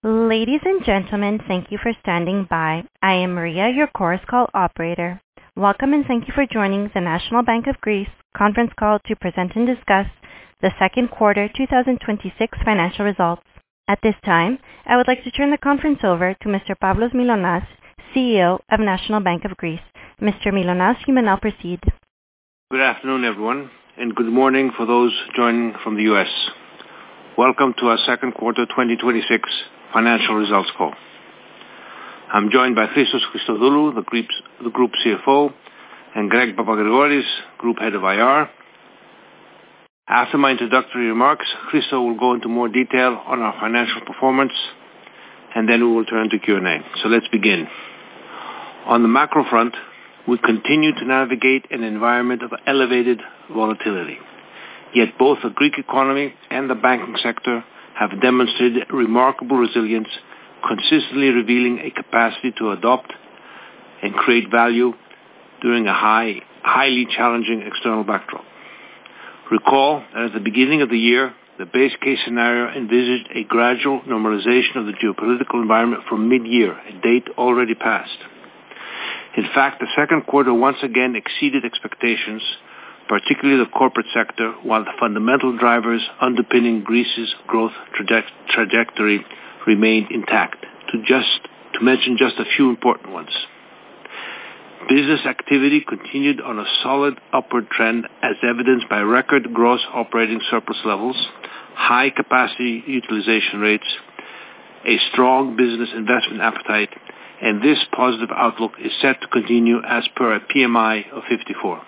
Ladies and gentlemen, thank you for standing by. I am Maria, your Chorus Call operator. Welcome and thank you for joining the National Bank of Greece conference call to present and discuss the second quarter 2026 financial results. At this time, I would like to turn the conference over to Mr. Pavlos Mylonas, CEO of National Bank of Greece. Mr. Mylonas, you may now proceed. Good afternoon, everyone, and good morning for those joining from the U.S. Welcome to our second quarter 2026 financial results call. I'm joined by Christos Christodoulou, the Group CFO, and Greg Papagrigoris, Group Head of IR. After my introductory remarks, Christos will go into more detail on our financial performance, and then we will turn to Q&A. So let's begin. On the macro front, we continue to navigate an environment of elevated volatility. Yet both the Greek economy and the banking sector have demonstrated remarkable resilience, consistently revealing a capacity to adopt and create value during a highly challenging external backdrop. Recall that at the beginning of the year, the base case scenario envisaged a gradual normalization of the geopolitical environment from mid-year, a date already passed. In fact, the second quarter once again exceeded expectations, particularly the corporate sector, while the fundamental drivers underpinning Greece's growth trajectory remained intact, to mention just a few important ones. Business activity continued on a solid upward trend as evidenced by record gross operating surplus levels, high capacity utilization rates, a strong business investment appetite, and this positive outlook is set to continue as per a PMI of 54.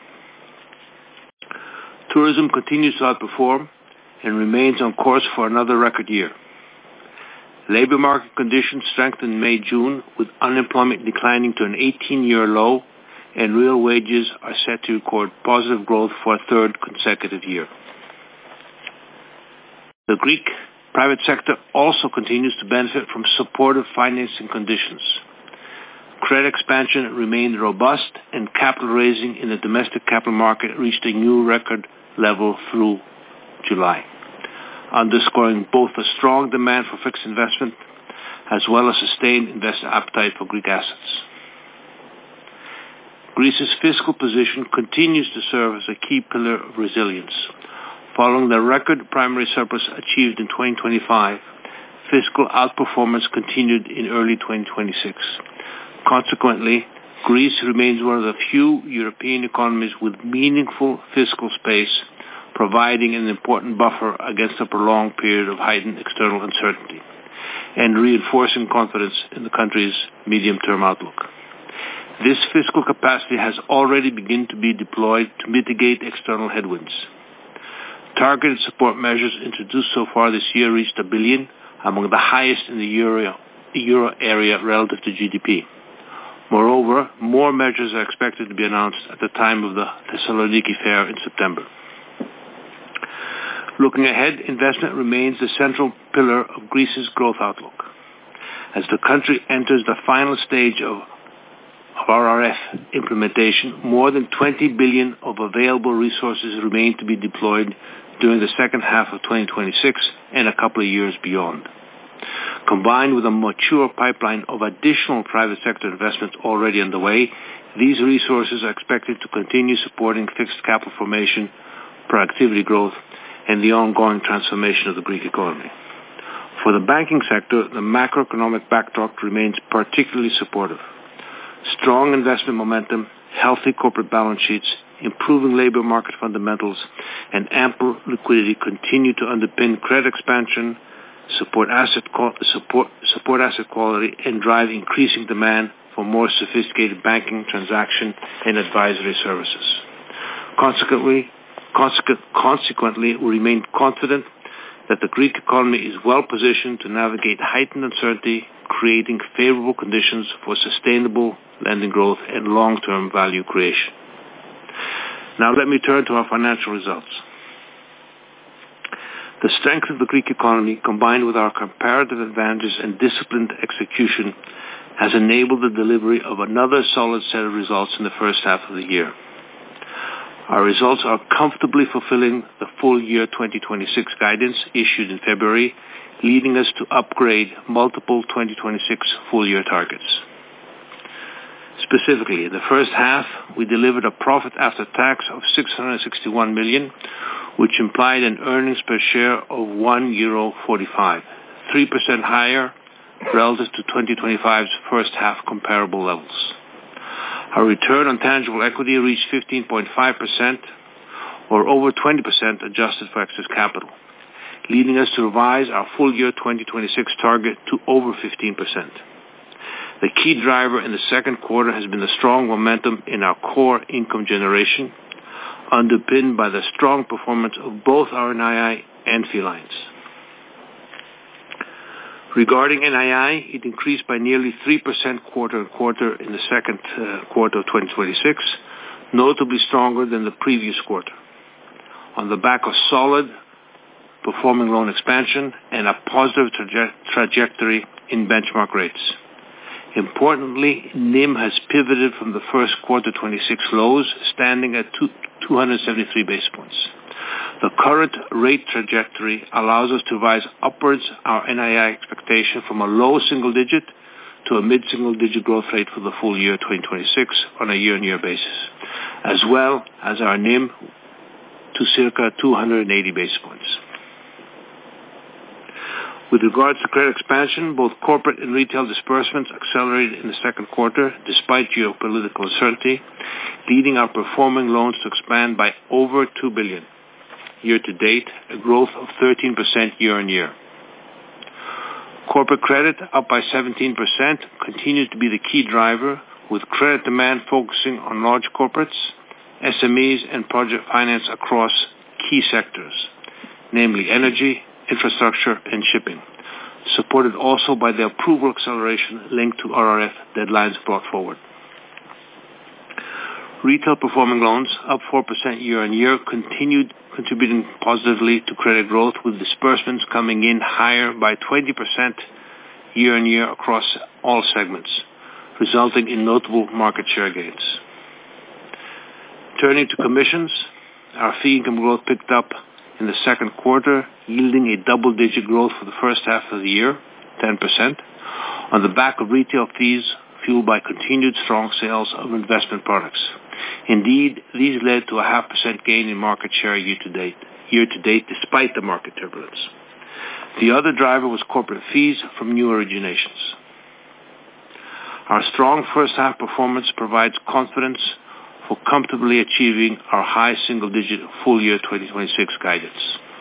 Tourism continues to outperform and remains on course for another record year. Labor market conditions strengthened in May-June, with unemployment declining to an 18-year low, and real wages are set to record positive growth for a third consecutive year. The Greek private sector also continues to benefit from supportive financing conditions. Credit expansion remained robust, and capital raising in the domestic capital market reached a new record level through July, underscoring both a strong demand for fixed investment as well as sustained investor appetite for Greek assets. Greece's fiscal position continues to serve as a key pillar of resilience. Following the record primary surplus achieved in 2025, fiscal outperformance continued in early 2026. Consequently, Greece remains one of the few European economies with meaningful fiscal space, providing an important buffer against a prolonged period of heightened external uncertainty and reinforcing confidence in the country's medium-term outlook. This fiscal capacity has already begun to be deployed to mitigate external headwinds. Targeted support measures introduced so far this year reached 1 billion, among the highest in the euro area relative to GDP. Moreover, more measures are expected to be announced at the time of the Thessaloniki Fair in September. Looking ahead, investment remains the central pillar of Greece's growth outlook. As the country enters the final stage of RRF implementation, more than 20 billion of available resources remain to be deployed during the second half of 2026 and a couple of years beyond. Combined with a mature pipeline of additional private sector investments already underway, these resources are expected to continue supporting fixed capital formation, productivity growth, and the ongoing transformation of the Greek economy. For the banking sector, the macroeconomic backdrop remains particularly supportive. Strong investment momentum, healthy corporate balance sheets, improving labor market fundamentals, and ample liquidity continue to underpin credit expansion, support asset quality, and drive increasing demand for more sophisticated banking, transaction, and advisory services. Consequently, we remain confident that the Greek economy is well positioned to navigate heightened uncertainty, creating favorable conditions for sustainable lending growth and long-term value creation. Now let me turn to our financial results. The strength of the Greek economy, combined with our comparative advantages and disciplined execution, has enabled the delivery of another solid set of results in the first half of the year. Our results are comfortably fulfilling the full year 2026 guidance issued in February, leading us to upgrade multiple 2026 full-year targets. Specifically, in the first half, we delivered a profit after tax of 661 million, which implied an earnings per share of €1.45, 3% higher relative to 2025's first half comparable levels. Our return on tangible equity reached 15.5%, or over 20% adjusted for excess capital, leading us to revise our full year 2026 target to over 15%. The key driver in the second quarter has been the strong momentum in our core income generation, underpinned by the strong performance of both our NII and fee lines. Regarding NII, it increased by nearly 3% quarter-on-quarter in the second quarter of 2026, notably stronger than the previous quarter, on the back of solid performing loan expansion and a positive trajectory in benchmark rates. Importantly, NIM has pivoted from the first quarter 26 lows, standing at 273 basis points. The current rate trajectory allows us to revise upwards our NII expectation from a low single-digit to a mid-single-digit growth rate for the full year 2026 on a year-on-year basis, as well as our NIM to circa 280 basis points. With regards to credit expansion, both corporate and retail disbursements accelerated in the second quarter despite geopolitical uncertainty, leading our performing loans to expand by over 2 billion. Year-to-date, a growth of 13% year-on-year. Corporate credit, up by 17%, continued to be the key driver, with credit demand focusing on large corporates, SMEs, and project finance across key sectors, namely energy, infrastructure, and shipping, supported also by the approval acceleration linked to RRF deadlines brought forward. Retail performing loans, up 4% year-on-year, continued contributing positively to credit growth, with disbursements coming in higher by 20% year-on-year across all segments, resulting in notable market share gains. Turning to commissions, our fee income growth picked up in the second quarter, yielding a double-digit growth for the first half of the year, 10%, on the back of retail fees fueled by continued strong sales of investment products. Indeed, these led to a 0.5% gain in market share year-to-date, despite the market turbulence. The other driver was corporate fees from new originations. Our strong first half performance provides confidence for comfortably achieving our high single-digit full year 2026 guidance.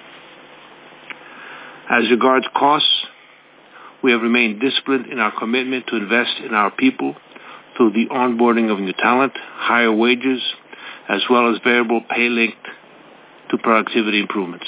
As regards costs, we have remained disciplined in our commitment to invest in our people through the onboarding of new talent, higher wages, as well as variable pay linked to productivity improvements.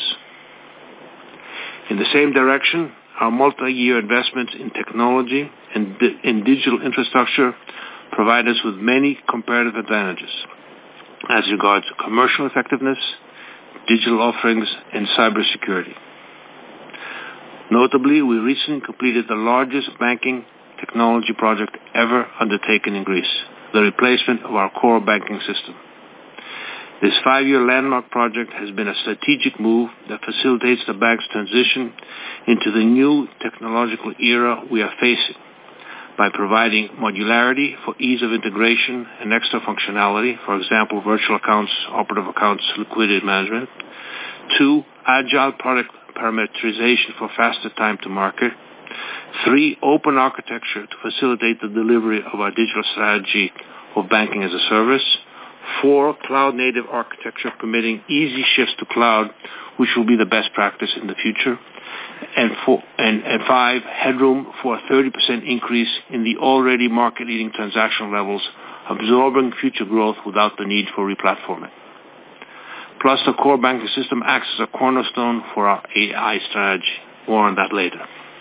In the same direction, our multi-year investments in technology and in digital infrastructure provide us with many comparative advantages as regards commercial effectiveness, digital offerings, and cybersecurity. Notably, we recently completed the largest banking technology project ever undertaken in Greece, the replacement of our core banking system. This 5-year landmark project has been a strategic move that facilitates the bank's transition into the new technological era we are facing by providing modularity for ease of integration and extra functionality, for example, virtual accounts, operative accounts, liquidity management. 2, agile product parameterization for faster time to market. 3, open architecture to facilitate the delivery of our digital strategy of banking as a service. 4, cloud-native architecture permitting easy shifts to cloud, which will be the best practice in the future. And 5, headroom for a 30% increase in the already market-leading transactional levels, absorbing future growth without the need for replatforming. Plus, the core banking system acts as a cornerstone for our AI strategy. More on that later.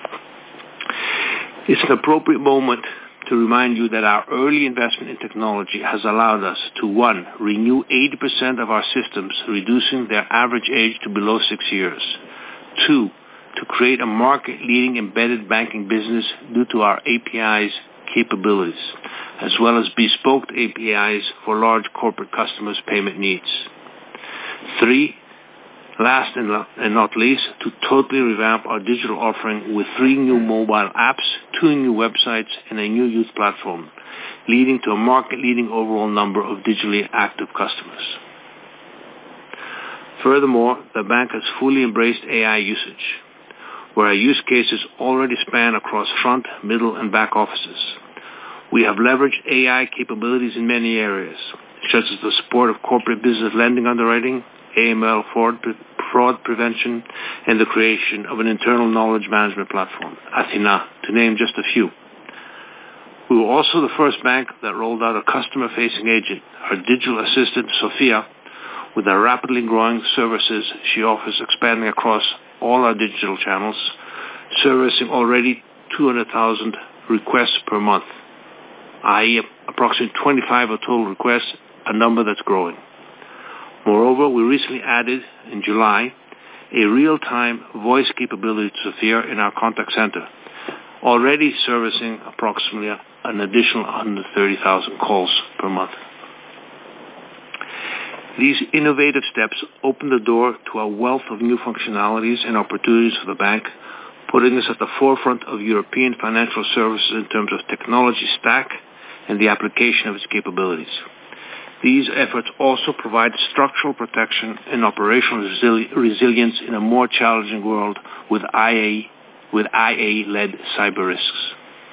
It's an appropriate moment to remind you that our early investment in technology has allowed us to 1, renew 80% of our systems, reducing their average age to below 6 years. 2, to create a market-leading embedded banking business due to our APIs capabilities, as well as bespoke APIs for large corporate customers' payment needs. 3, Last and not least, to totally revamp our digital offering with 3 new mobile apps, 2 new websites, and a new youth platform, leading to a market-leading overall number of digitally active customers. Furthermore, the bank has fully embraced AI usage, where our use cases already span across front, middle, and back offices. We have leveraged AI capabilities in many areas, such as the support of corporate business lending underwriting, AML fraud prevention, and the creation of an internal knowledge management platform, Athena, to name just a few. We were also the first bank that rolled out a customer-facing agent, our digital assistant, Sophia, with the rapidly growing services she offers expanding across all our digital channels, servicing already 200,000 requests per month, i.e. approximately 25 of total requests, a number that's growing. Moreover, we recently added, in July, a real-time voice capability to Sophia in our contact center, already servicing approximately an additional 130,000 calls per month. These innovative steps open the door to a wealth of new functionalities and opportunities for the bank, putting us at the forefront of European financial services in terms of technology stack and the application of its capabilities. These efforts also provide structural protection and operational resilience in a more challenging world with IA-led cyber risks.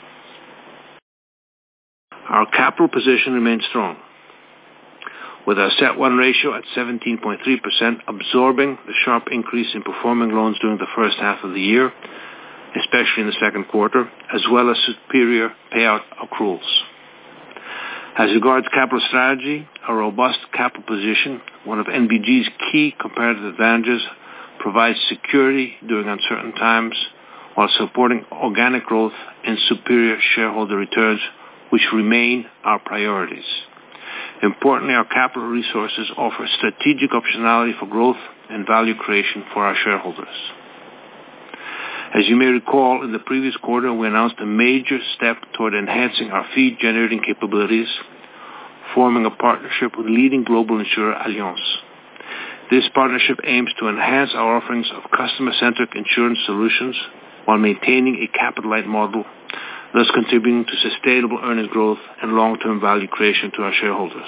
Our capital position remains strong, with our CET1 ratio at 17.3%, absorbing the sharp increase in performing loans during the first half of the year, especially in the second quarter, as well as superior payout accruals. As regards capital strategy, a robust capital position, one of NBG's key comparative advantages, provides security during uncertain times while supporting organic growth and superior shareholder returns, which remain our priorities. Importantly, our capital resources offer strategic optionality for growth and value creation for our shareholders. As you may recall, in the previous quarter, we announced a major step toward enhancing our fee-generating capabilities, forming a partnership with leading global insurer Allianz. This partnership aims to enhance our offerings of customer-centric insurance solutions while maintaining a capital-light model, thus contributing to sustainable earnings growth and long-term value creation to our shareholders.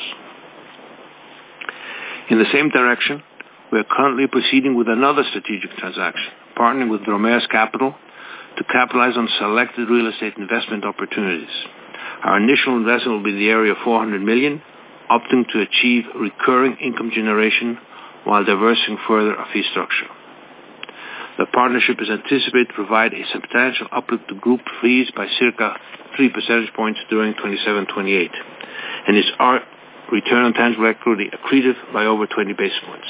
In the same direction, we are currently proceeding with another strategic transaction, partnering with Dromeus Capital to capitalize on selected real estate investment opportunities. Our initial investment will be in the area of 400 million, opting to achieve recurring income generation while diversifying further our fee structure. The partnership is anticipated to provide a substantial uplift to group fees by circa 3 percentage points during 27-28, and is our return on tangible equity accretive by over 20 basis points.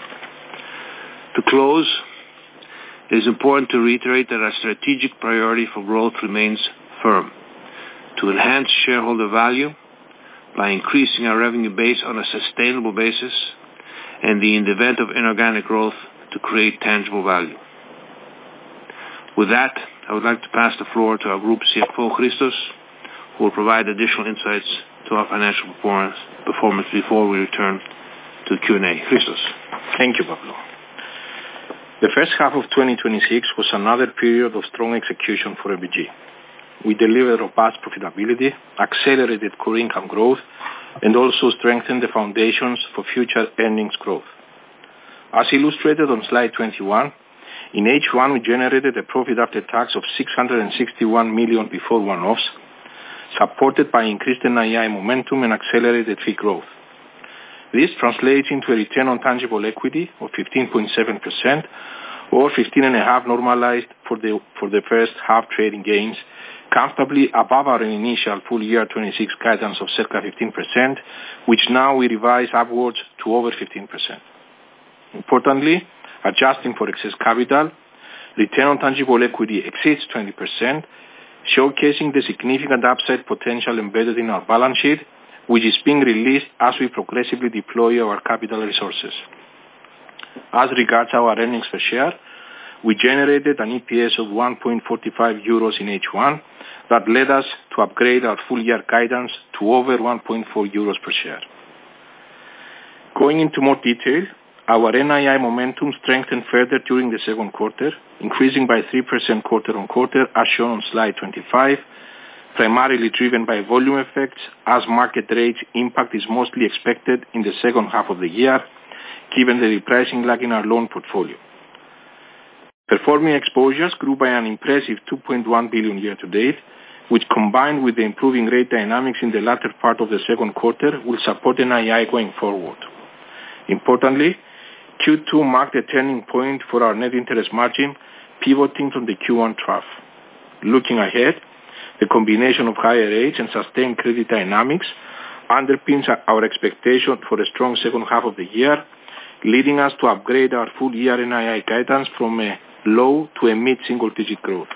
To close, it is important to reiterate that our strategic priority for growth remains firm: to enhance shareholder value by increasing our revenue base on a sustainable basis, and in the event of inorganic growth, to create tangible value. With that, I would like to pass the floor to our Group CFO, Christos, who will provide additional insights to our financial performance before we return to Q&A. Christos. Thank you, Pavlo. The first half of 2026 was another period of strong execution for NBG. We delivered robust profitability, accelerated core income growth, and also strengthened the foundations for future earnings growth. As illustrated on slide 21, in H1 we generated a profit after tax of 661 million before one-offs, supported by increased NII momentum and accelerated fee growth. This translates into a return on tangible equity of 15.7%, or 15.5% normalized for the first half trading gains, comfortably above our initial full year 26 guidance of circa 15%, which now we revise upwards to over 15%. Importantly, adjusting for excess capital, return on tangible equity exceeds 20%, showcasing the significant upside potential embedded in our balance sheet, which is being released as we progressively deploy our capital resources. As regards our earnings per share, we generated an EPS of 1.45 euros in H1 that led us to upgrade our full year guidance to over 1.4 euros per share. Going into more detail, Our NII momentum strengthened further during the second quarter, increasing by 3% quarter-on-quarter, as shown on slide 25, primarily driven by volume effects, as market rates impact is mostly expected in the second half of the year, given the repricing lag in our loan portfolio. Performing exposures grew by an impressive 2.1 billion year-to-date, which combined with the improving rate dynamics in the latter part of the second quarter will support NII going forward. Importantly, Q2 marked a turning point for our net interest margin, pivoting from the Q1 trough. Looking ahead, the combination of higher rates and sustained credit dynamics underpins our expectation for a strong second half of the year, leading us to upgrade our full-year NII guidance from a low to a mid-single-digit growth.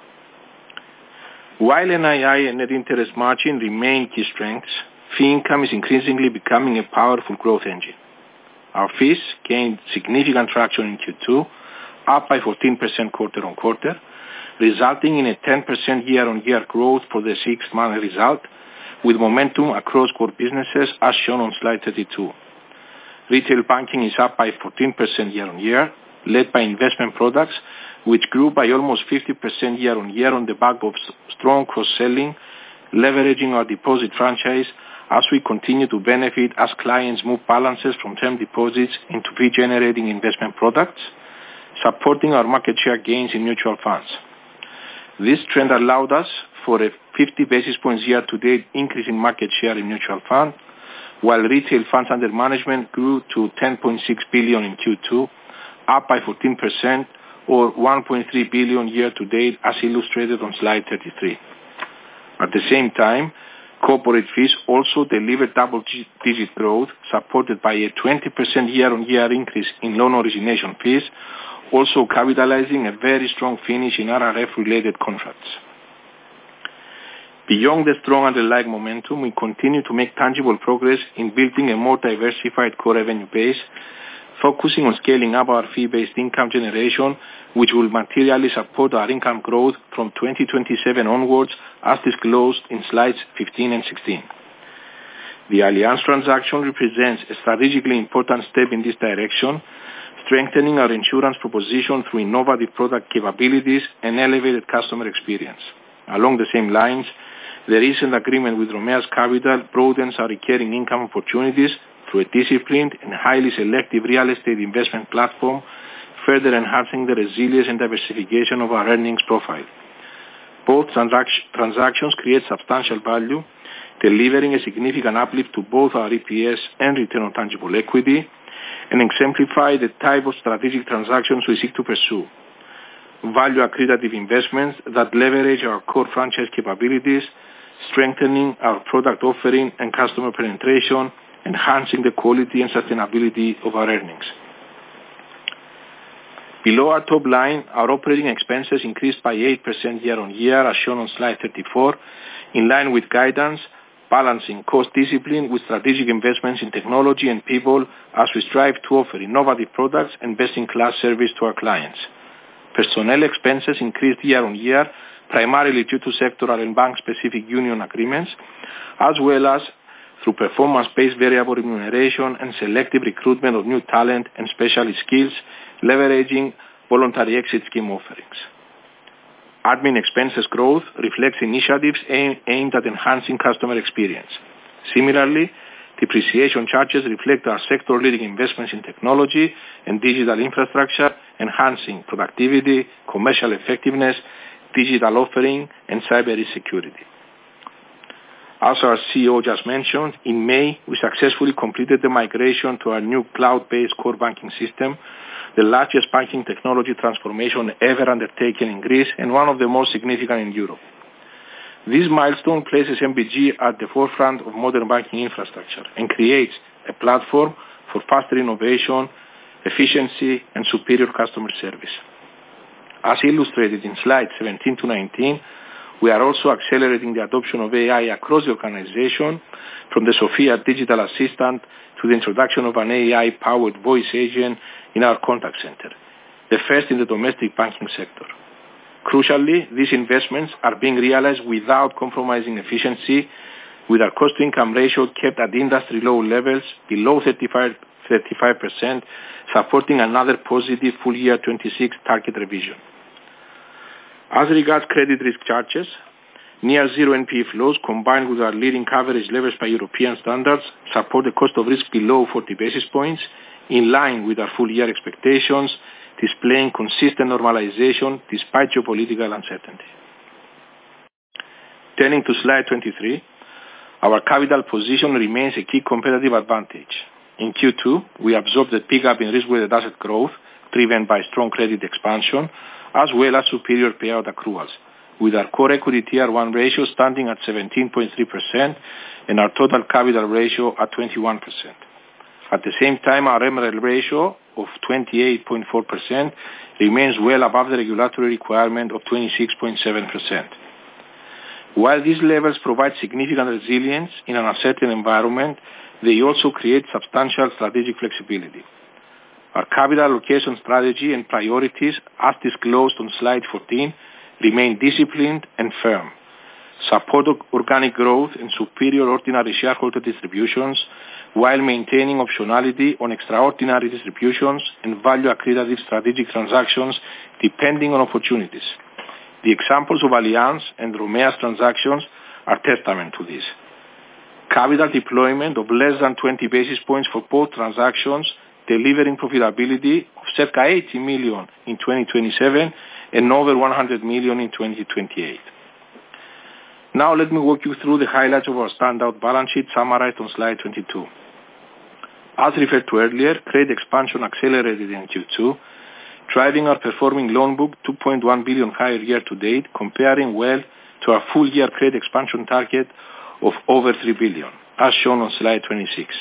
While NII and net interest margin remain key strengths, fee income is increasingly becoming a powerful growth engine. Our fees gained significant traction in Q2, up by 14% quarter-on-quarter, resulting in a 10% year-on-year growth for the 6-month result, with momentum across core businesses as shown on slide 32. Retail banking is up by 14% year-on-year, led by investment products, which grew by almost 50% year-on-year on the back of strong cross-selling, leveraging our deposit franchise as we continue to benefit as clients move balances from term deposits into fee-generating investment products, supporting our market share gains in mutual funds. This trend allowed us for a 50 basis points year-to-date increase in market share in mutual funds, while retail funds under management grew to 10.6 billion in Q2, up by 14%, or 1.3 billion year-to-date, as illustrated on slide 33. At the same time, corporate fees also delivered double-digit growth, supported by a 20% year-on-year increase in loan origination fees, also capitalizing a very strong finish in RRF-related contracts. Beyond the strong underlying momentum, we continue to make tangible progress in building a more diversified core revenue base, focusing on scaling up our fee-based income generation, which will materially support our income growth from 2027 onwards, as disclosed in slides 15 and 16. The Allianz transaction represents a strategically important step in this direction, strengthening our insurance proposition through innovative product capabilities and elevated customer experience. Along the same lines, the recent agreement with Romeas Capital broadens our recurring income opportunities through a disciplined and highly selective real estate investment platform, further enhancing the resilience and diversification of our earnings profile. Both transactions create substantial value, delivering a significant uplift to both our EPS and return on tangible equity, and exemplify the type of strategic transactions we seek to pursue. Value accretive investments that leverage our core franchise capabilities, strengthening our product offering and customer penetration, enhancing the quality and sustainability of our earnings. Below our top line, our operating expenses increased by 8% year-on-year, as shown on slide 34, in line with guidance, balancing cost discipline with strategic investments in technology and people as we strive to offer innovative products and best-in-class service to our clients. Personnel expenses increased year-on-year, primarily due to sectoral and bank-specific union agreements, as well as through performance-based variable remuneration and selective recruitment of new talent and specialist skills, leveraging voluntary exit scheme offerings. Admin expenses growth reflects initiatives aimed at enhancing customer experience. Similarly, depreciation charges reflect our sector-leading investments in technology and digital infrastructure, enhancing productivity, commercial effectiveness, digital offering, and cyber security. As our CEO just mentioned, in May, we successfully completed the migration to our new cloud-based core banking system, the largest banking technology transformation ever undertaken in Greece and one of the most significant in Europe. This milestone places NBG at the forefront of modern banking infrastructure and creates a platform for faster innovation, efficiency, and superior customer service. As illustrated in slides 17 to 19, we are also accelerating the adoption of AI across the organization, from the Sophia digital assistant to the introduction of an AI-powered voice agent in our contact center, the first in the domestic banking sector. Crucially, these investments are being realized without compromising efficiency, with our cost-to-income ratio kept at industry-low levels below 35% 35%, supporting another positive full year 26 target revision. As regards credit risk charges, near zero NPE flows combined with our leading coverage levels by European standards support the cost of risk below 40 basis points, in line with our full year expectations, displaying consistent normalization despite geopolitical uncertainty. Turning to slide 23, our capital position remains a key competitive advantage. In Q2, we absorbed the pickup in risk-weighted asset growth driven by strong credit expansion, as well as superior payout accruals, with our core equity Tier 1 ratio standing at 17.3% and our total capital ratio at 21%. At the same time, our MREL ratio of 28.4% remains well above the regulatory requirement of 26.7%. While these levels provide significant resilience in an uncertain environment, they also create substantial strategic flexibility. Our capital allocation strategy and priorities, as disclosed on slide 14, remain disciplined and firm. Support organic growth and superior ordinary shareholder distributions, while maintaining optionality on extraordinary distributions and value-accretive strategic transactions depending on opportunities. The examples of Allianz and Romea's transactions are testament to this. Capital deployment of less than 20 basis points for both transactions, delivering profitability of circa 80 million in 2027 and over 100 million in 2028. Now let me walk you through the highlights of our standout balance sheet summarized on slide 22. As referred to earlier, credit expansion accelerated in Q2, driving our performing loan book 2.1 billion higher year to date, comparing well to our full year credit expansion target of over 3 billion, as shown on slide 26.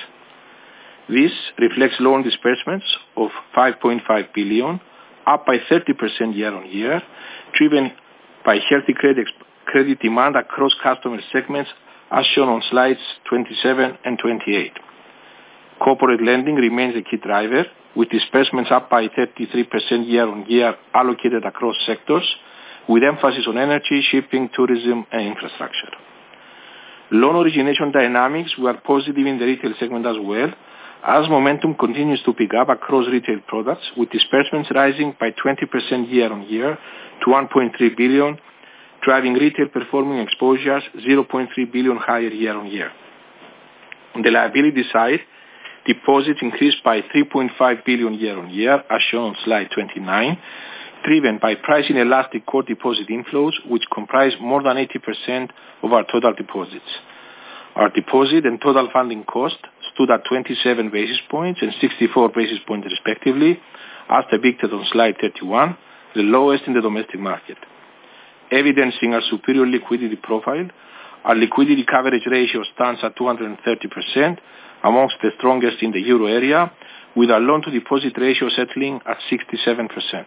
This reflects loan disbursements of 5.5 billion, up by 30% year on year, driven by healthy credit demand across customer segments, as shown on slides 27 and 28. Corporate lending remains a key driver, with disbursements up by 33% year on year allocated across sectors, with emphasis on energy, shipping, tourism, and infrastructure. Loan origination dynamics were positive in the retail segment as well, as momentum continues to pick up across retail products, with disbursements rising by 20% year on year to 1.3 billion, driving retail performing exposures 0.3 billion higher year on year. On the liability side, deposits increased by 3.5 billion year on year, as shown on slide 29, driven by pricing elastic core deposit inflows, which comprise more than 80% of our total deposits. Our deposit and total funding cost stood at 27 basis points and 64 basis points respectively, as depicted on slide 31, the lowest in the domestic market. Evidencing our superior liquidity profile, our liquidity coverage ratio stands at 230%, amongst the strongest in the euro area, with our loan-to-deposit ratio settling at 67%.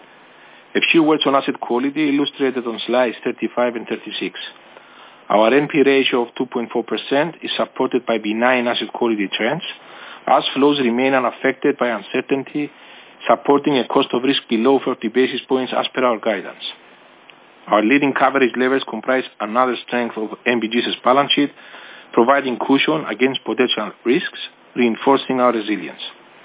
A few words on asset quality illustrated on slides 35 and 36. Our NP ratio of 2.4% is supported by benign asset quality trends, as flows remain unaffected by uncertainty, supporting a cost of risk below 40 basis points as per our guidance. Our leading coverage levels comprise another strength of NBG's balance sheet, providing cushion against potential risks, reinforcing our resilience.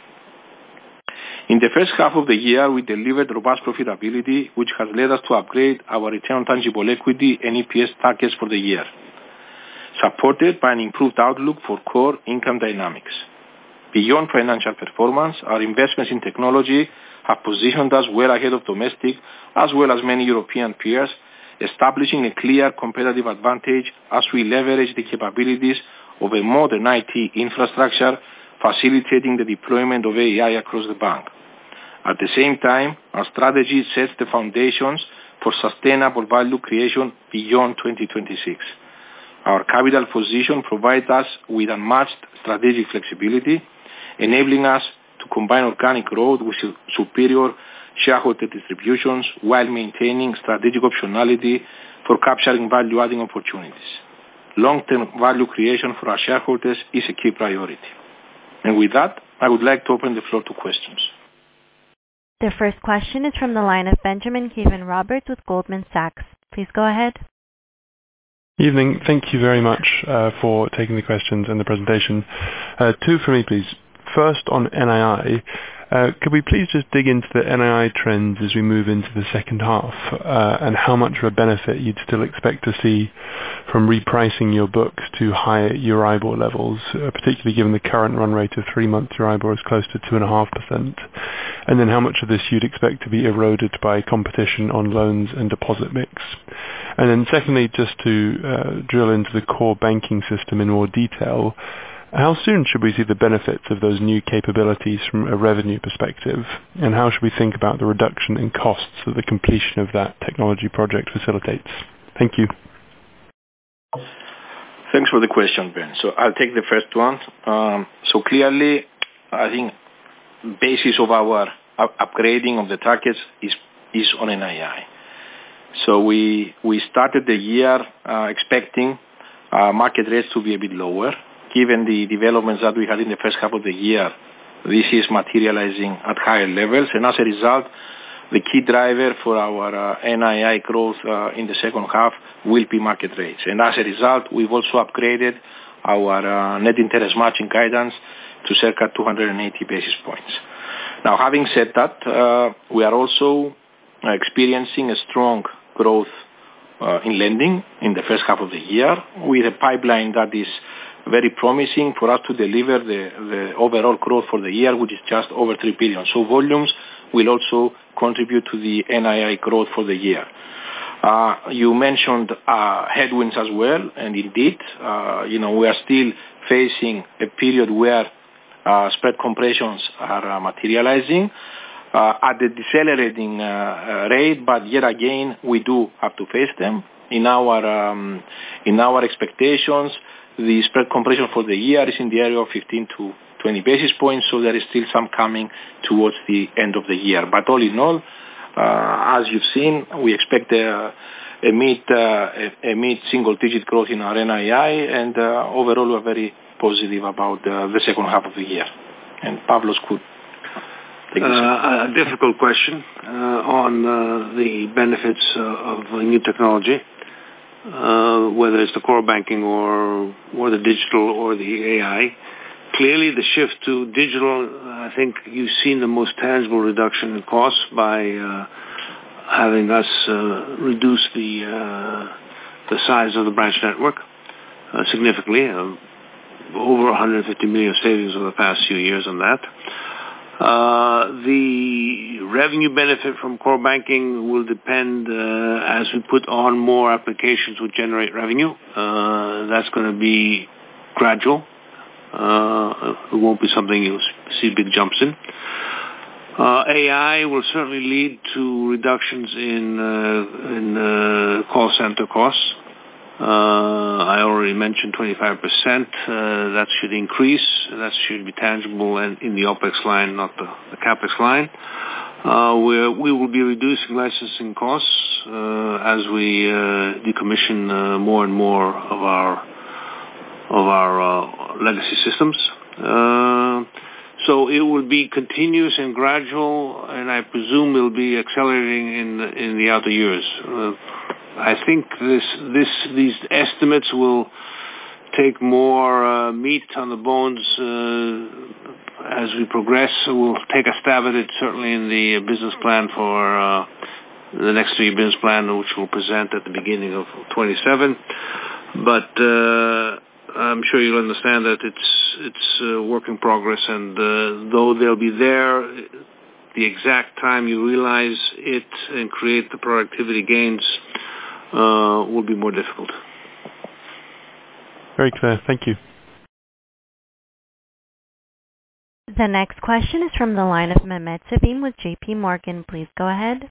In the first half of the year, we delivered robust profitability, which has led us to upgrade our return on tangible equity and EPS targets for the year, supported by an improved outlook for core income dynamics. Beyond financial performance, our investments in technology have positioned us well ahead of domestic as well as many European peers, establishing a clear competitive advantage as we leverage the capabilities of a modern IT infrastructure, facilitating the deployment of AI across the bank. At the same time, our strategy sets the foundations for sustainable value creation beyond 2026. Our capital position provides us with unmatched strategic flexibility, enabling us to combine organic growth with superior shareholder distributions while maintaining strategic optionality for capturing value-adding opportunities. Long-term value creation for our shareholders is a key priority. And with that, I would like to open the floor to questions. The first question is from the line of Benjamin Keevan-Roberts with Goldman Sachs. Please go ahead. Evening. Thank you very much for taking the questions and the presentation. Two for me, please. First on NII, could we please just dig into the NII trends as we move into the second half, and how much of a benefit you'd still expect to see from repricing your books to higher Euribor levels, particularly given the current run rate of 3-month Euribor is close to 2.5%, and then how much of this you'd expect to be eroded by competition on loans and deposit mix. And then secondly, just to drill into the core banking system in more detail, how soon should we see the benefits of those new capabilities from a revenue perspective, and how should we think about the reduction in costs that the completion of that technology project facilitates? Thank you. Thanks for the question, Ben. So I'll take the first one. So clearly, I think basis of our upgrading of the targets is on NII. So we started the year expecting market rates to be a bit lower. Given the developments that we had in the first half of the year, this is materializing at higher levels, and as a result, the key driver for our NII growth in the second half will be market rates. And as a result, we've also upgraded our net interest margin guidance to circa 280 basis points. Now, having said that, we are also experiencing a strong growth in lending in the first half of the year, with a pipeline that is very promising for us to deliver the overall growth for the year, which is just over 3 billion. So volumes will also contribute to the NII growth for the year. You mentioned headwinds as well, and indeed, we are still facing a period where spread compressions are materializing at a decelerating rate, but yet again, we do have to face them. In our expectations, the spread compression for the year is in the area of 15 to 20 basis points, so there is still some coming towards the end of the year. But all in all, as you've seen, we expect a mid-single-digit growth in our NII, and overall, we're very positive about the second half of the year. And Pavlos could take this. A difficult question on the benefits of new technology. Whether it's the core banking or the digital or the AI. Clearly, the shift to digital, I think you've seen the most tangible reduction in costs by having us reduce the size of the branch network significantly, over 150 million savings over the past few years on that. The revenue benefit from core banking will depend as we put on more applications which generate revenue. That's going to be gradual. It won't be something you'll see big jumps in. AI will certainly lead to reductions in call center costs. I already mentioned 25%. That should increase. That should be tangible and in the OPEX line, not the CAPEX line. We will be reducing licensing costs as we decommission more and more of our legacy systems. So it will be continuous and gradual, and I presume it will be accelerating in the outer years. I think these estimates will take more meat on the bones as we progress. We'll take a stab at it certainly in the business plan for the next 3 business plan, which we'll present at the beginning of 27. But I'm sure you'll understand that it's a work in progress, and though they'll be there, the exact time you realize it and create the productivity gains will be more difficult. Very clear. Thank you. The next question is from the line of Mehmet Sevim with JP Morgan. Please go ahead.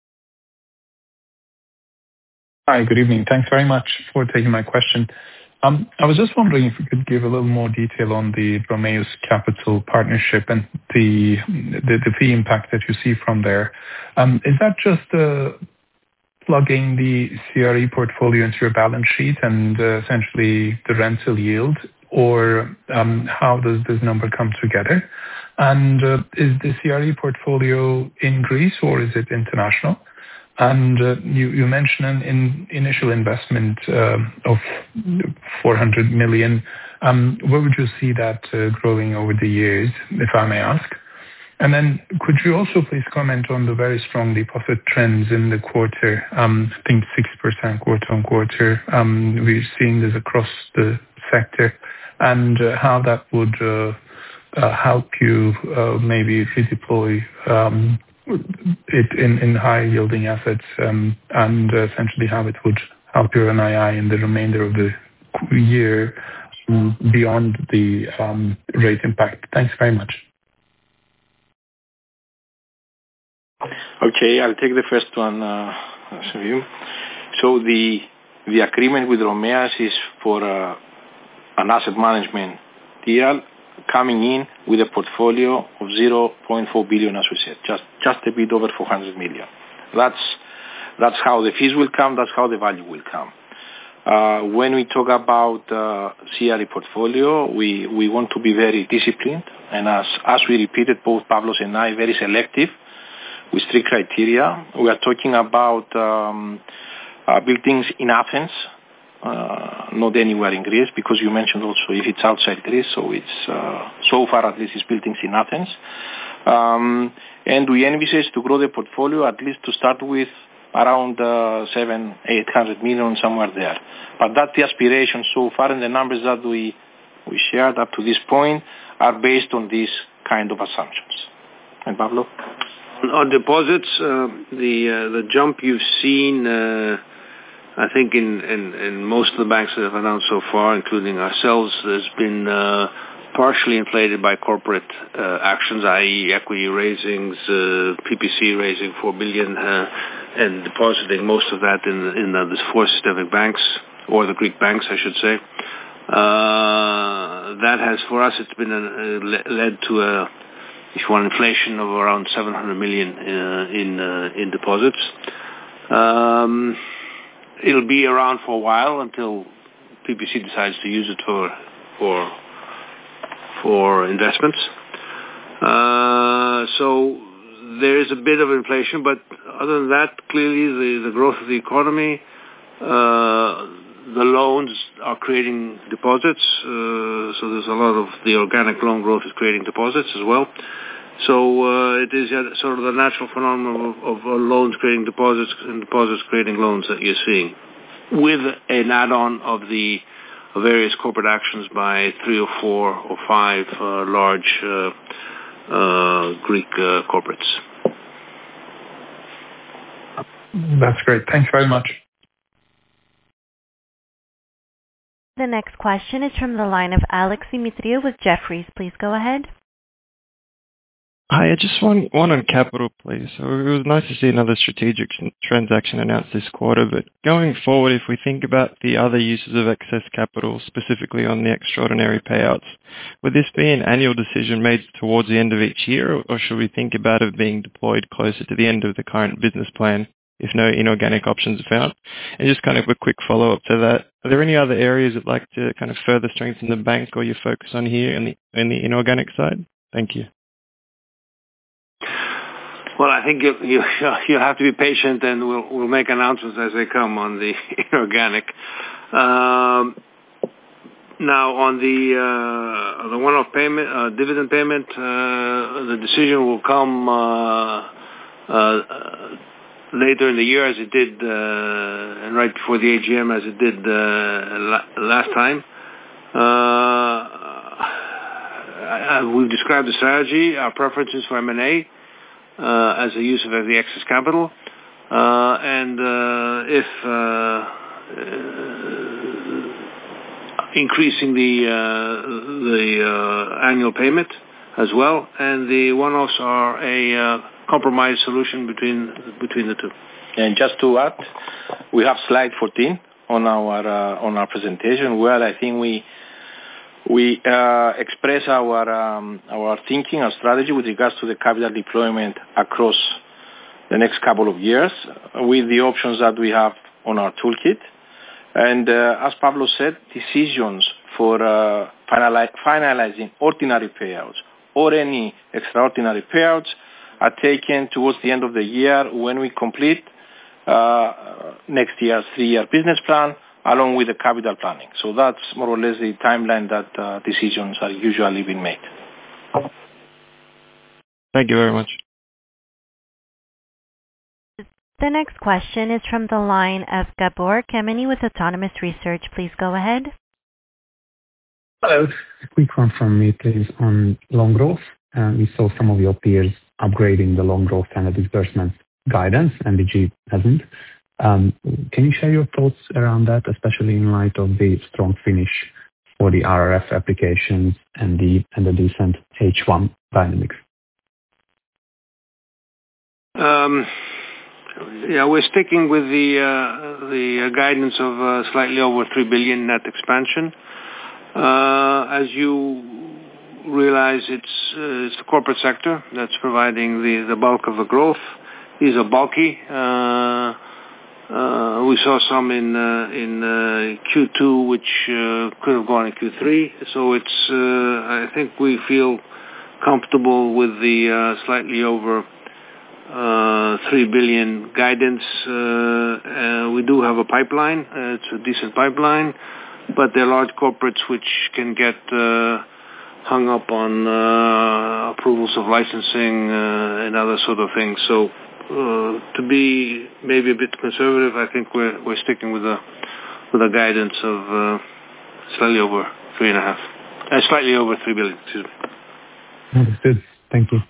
Hi, good evening. Thanks very much for taking my question. I was just wondering if you could give a little more detail on the Dromeus Capital partnership and the fee impact that you see from there. Is that just plugging the CRE portfolio into your balance sheet and essentially the rental yield, or how does this number come together? And is the CRE portfolio in Greece or is it international? And you mentioned an initial investment of 400 million. Where would you see that growing over the years, if I may ask? And then could you also please comment on the very strong deposit trends in the quarter? I think 6% quarter-on-quarter. We're seeing this across the sector, and how that would help you maybe redeploy it in high-yielding assets, and essentially how it would help your NII in the remainder of the year beyond the rate impact. Thanks very much. Okay, I'll take the first one. So the agreement with Romeas is for an asset management deal coming in with a portfolio of 0.4 billion, as we said, just a bit over 400 million. That's how the fees will come. That's how the value will come. When we talk about CRE portfolio, we want to be very disciplined, and as we repeated, both Pavlos and I, very selective with strict criteria. We are talking about buildings in Athens, not anywhere in Greece, because you mentioned also if it's outside Greece, so it's so far at least it's buildings in Athens. And we envisage to grow the portfolio at least to start with around 700-800 million, somewhere there. But that's the aspiration so far, and the numbers that we shared up to this point are based on these kind of assumptions. And Pavlo? On deposits, the jump you've seen, I think in most of the banks that have announced so far, including ourselves, has been partially inflated by corporate actions, i.e. equity raisings, PPC raising 4 billion, and depositing most of that in the four systemic banks, or the Greek banks, I should say. That has, for us, it's been led to a, if you want, inflation of around 700 million in deposits. It'll be around for a while until PPC decides to use it for investments. So there is a bit of inflation, but other than that, clearly the growth of the economy, the loans are creating deposits. So there's a lot of the organic loan growth is creating deposits as well. So it is sort of the natural phenomenon of loans creating deposits and deposits creating loans that you're seeing, with an add-on of the various corporate actions by 3 or 4 or 5 large Greek corporates. That's great. Thanks very much. The next question is from the line of Alex Dimitriou with Jefferies. Please go ahead. Hi, I just one on capital, please. So it was nice to see another strategic transaction announced this quarter, but going forward, if we think about the other uses of excess capital, specifically on the extraordinary payouts, would this be an annual decision made towards the end of each year, or should we think about it being deployed closer to the end of the current business plan if no inorganic options are found? And just kind of a quick follow-up to that, are there any other areas you'd like to kind of further strengthen the bank or your focus on here in the inorganic side? Thank you. Well, I think you have to be patient, and we'll make announcements as they come on the inorganic. Now, on the one-off payment, dividend payment, the decision will come later in the year, as it did, and right before the AGM, as it did last time. We've described the strategy. Our preference is for M&A. As a use of the excess capital, and if increasing the annual payment as well, and the one-offs are a compromise solution between the two. And just to add, we have slide 14 on our presentation, where I think we express our thinking, our strategy with regards to the capital deployment across the next couple of years, with the options that we have on our toolkit. And as Pavlos said, decisions for finalizing ordinary payouts or any extraordinary payouts are taken towards the end of the year when we complete next year's 3-year business plan, along with the capital planning. So that's more or less the timeline that decisions are usually being made. Thank you very much. The next question is from the line of Gabor Kemeny with Autonomous Research. Please go ahead. Hello. A quick one from me, please, on loan growth. We saw some of your peers upgrading the loan growth and the disbursement guidance, NBG hasn't. Can you share your thoughts around that, especially in light of the strong finish for the RRF applications and the decent H1 dynamics? We're sticking with the guidance of slightly over 3 billion net expansion. As you realize, it's the corporate sector that's providing the bulk of the growth. These are bulky. We saw some in Q2, which could have gone in Q3. So it's I think we feel comfortable with the slightly over 3 billion guidance. We do have a pipeline. It's a decent pipeline, but they're large corporates which can get hung up on approvals of licensing and other sort of things. So to be maybe a bit conservative, I think we're sticking with a guidance of slightly over 3.5, slightly over 3 billion. Excuse me. Understood. Thank you.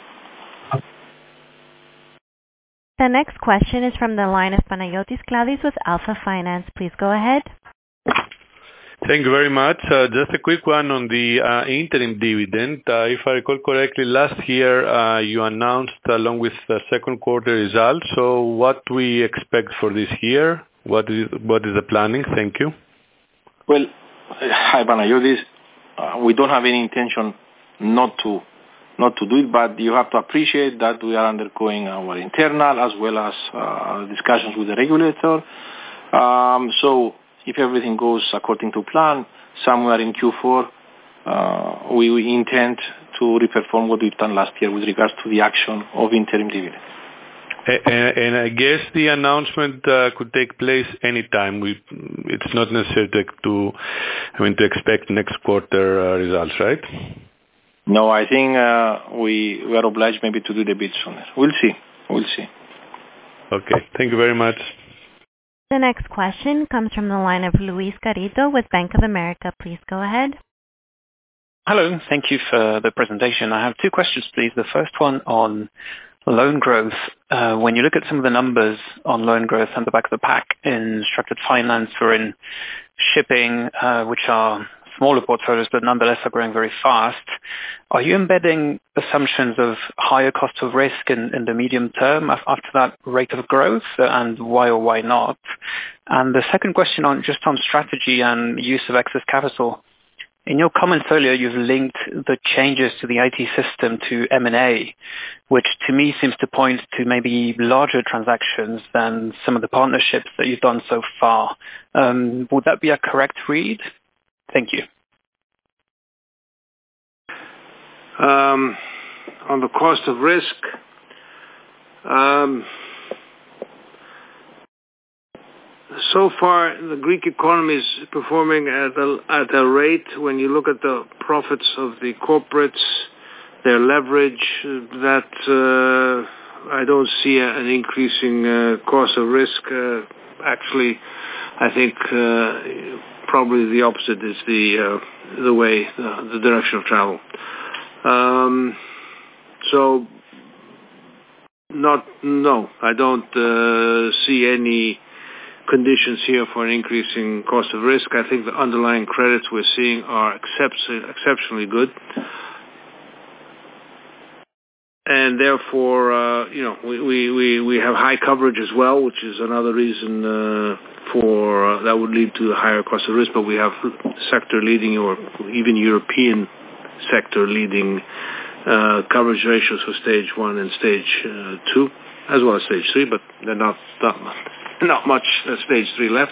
The next question is from the line of Panagiotis Kladis with Alpha Finance. Please go ahead. Thank you very much. Just a quick one on the interim dividend. If I recall correctly, last year you announced along with the second quarter results. So what we expect for this year? What is the planning? Thank you. Well, hi Panagiotis. We don't have any intention not to do it, but you have to appreciate that we are undergoing our internal as well as discussions with the regulator. So if everything goes according to plan, somewhere in Q4, we intend to reperform what we've done last year with regards to the action of interim dividend. And I guess the announcement could take place anytime. It's not necessary to expect next quarter results, right? No, I think we are obliged maybe to do it a bit sooner. We'll see. Okay, thank you very much. The next question comes from the line of Luis Garrido with Bank of America. Please go ahead. Hello, thank you for the presentation. I have two questions, please. The first one on loan growth. When you look at some of the numbers on loan growth on the back of the pack in structured finance or in shipping, which are smaller portfolios but nonetheless are growing very fast, are you embedding assumptions of higher cost of risk in the medium term after that rate of growth, and why or why not? And the second question on strategy and use of excess capital. In your comments earlier, you've linked the changes to the IT system to M&A, which to me seems to point to maybe larger transactions than some of the partnerships that you've done so far. Would that be a correct read? Thank you. On the cost of risk, so far the Greek economy is performing at a rate, when you look at the profits of the corporates, their leverage, that I don't see an increasing cost of risk. Actually, I think probably the opposite is the way, the direction of travel. So, no, I don't see any conditions here for an increasing cost of risk. I think the underlying credits we're seeing are exceptionally good. And therefore, we have high coverage as well, which is another reason for that would lead to a higher cost of risk. But we have sector leading, or even European sector leading, coverage ratios for stage 1 and stage 2, as well as stage 3. But they're not much stage 3 left.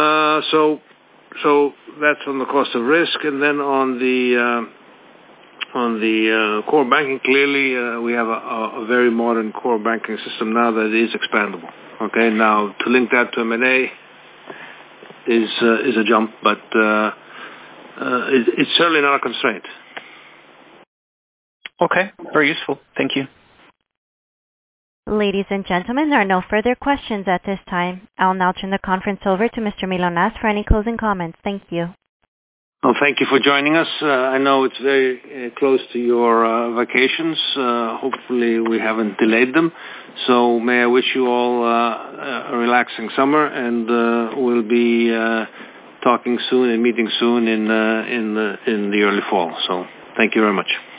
So that's on the cost of risk, and then on the On the core banking, clearly we have a very modern core banking system now that is expandable. Okay, now to link that to M&A is a jump, but it's certainly not a constraint. Okay, very useful. Thank you. Ladies and gentlemen, there are no further questions at this time. I'll now turn the conference over to Mr. Mylonas for any closing comments. Thank you. Well, thank you for joining us. I know it's very close to your vacations. Hopefully we haven't delayed them. So may I wish you all a relaxing summer, and we'll be talking soon and meeting soon in the early fall. So thank you very much.